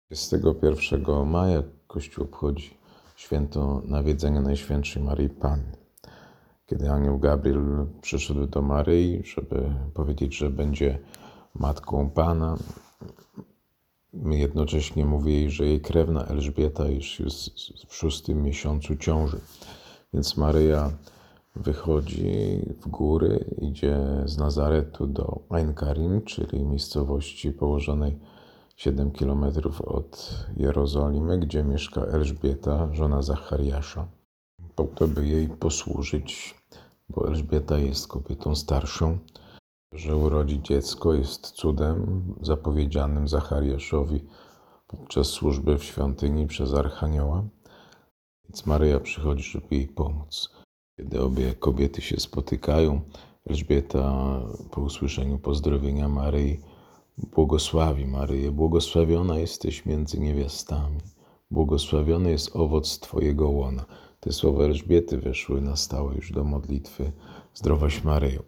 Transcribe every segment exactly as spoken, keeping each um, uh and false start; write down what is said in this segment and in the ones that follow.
dwudziestego pierwszego maja Kościół obchodzi święto nawiedzenia Najświętszej Maryi Panny. Kiedy anioł Gabriel przyszedł do Maryi, żeby powiedzieć, że będzie matką Pana, jednocześnie mówi jej, że jej krewna Elżbieta już jest w szóstym miesiącu ciąży. Więc Maryja wychodzi w góry, idzie z Nazaretu do Ein Karim, czyli miejscowości położonej siedem kilometrów od Jerozolimy, gdzie mieszka Elżbieta, żona Zachariasza, po to, by jej posłużyć, bo Elżbieta jest kobietą starszą. Że urodzi dziecko jest cudem zapowiedzianym Zachariaszowi podczas służby w świątyni przez Archanioła. Więc Maryja przychodzi, żeby jej pomóc. Kiedy obie kobiety się spotykają, Elżbieta po usłyszeniu pozdrowienia Maryi błogosławi Maryję. Błogosławiona jesteś między niewiastami. Błogosławiony jest owoc Twojego łona. Te słowa Elżbiety weszły na stałe już do modlitwy Zdrowaś Maryjo.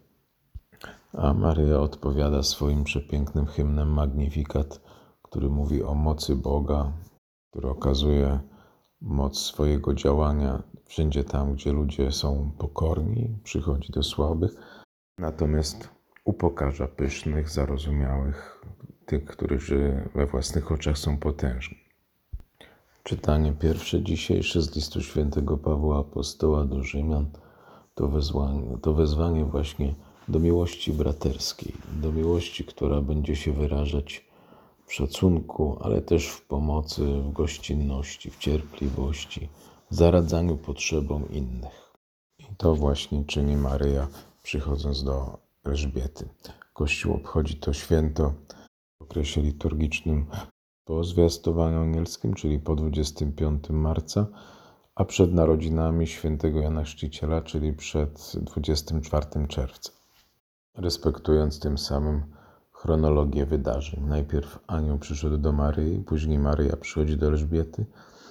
A Maryja odpowiada swoim przepięknym hymnem Magnificat, który mówi o mocy Boga, który okazuje moc swojego działania wszędzie tam, gdzie ludzie są pokorni, przychodzi do słabych, natomiast upokarza pysznych, zarozumiałych, tych, którzy we własnych oczach są potężni. Czytanie pierwsze dzisiejsze z listu świętego Pawła Apostoła do Rzymian to wezwanie, to wezwanie właśnie do miłości braterskiej, do miłości, która będzie się wyrażać w szacunku, ale też w pomocy, w gościnności, w cierpliwości, w zaradzaniu potrzebom innych. I to właśnie czyni Maryja, przychodząc do Elżbiety. Kościół obchodzi to święto w okresie liturgicznym po zwiastowaniu anielskim, czyli po dwudziestego piątego marca, a przed narodzinami świętego Jana Chrzciciela, czyli przed dwudziestego czwartego czerwca. Respektując tym samym chronologię wydarzeń. Najpierw anioł przyszedł do Maryi, później Maryja przychodzi do Elżbiety,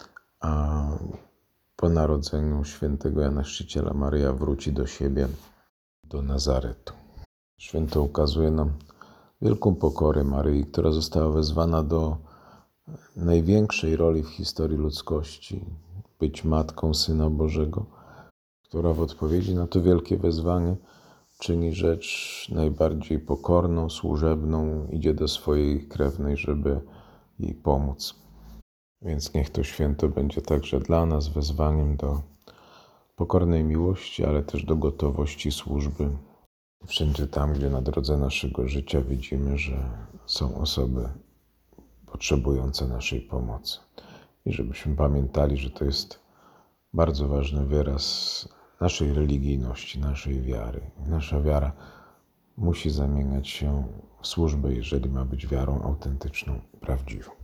a po narodzeniu świętego Jana Chrzciciela Maryja wróci do siebie, do Nazaretu. Święto ukazuje nam wielką pokorę Maryi, która została wezwana do największej roli w historii ludzkości, być matką Syna Bożego, która w odpowiedzi na to wielkie wezwanie czyni rzecz najbardziej pokorną, służebną, idzie do swojej krewnej, żeby jej pomóc. Więc niech to święto będzie także dla nas wezwaniem do pokornej miłości, ale też do gotowości służby. Wszędzie tam, gdzie na drodze naszego życia widzimy, że są osoby potrzebujące naszej pomocy. I żebyśmy pamiętali, że to jest bardzo ważny wyraz naszej religijności, naszej wiary. Nasza wiara musi zamieniać się w służbę, jeżeli ma być wiarą autentyczną, prawdziwą.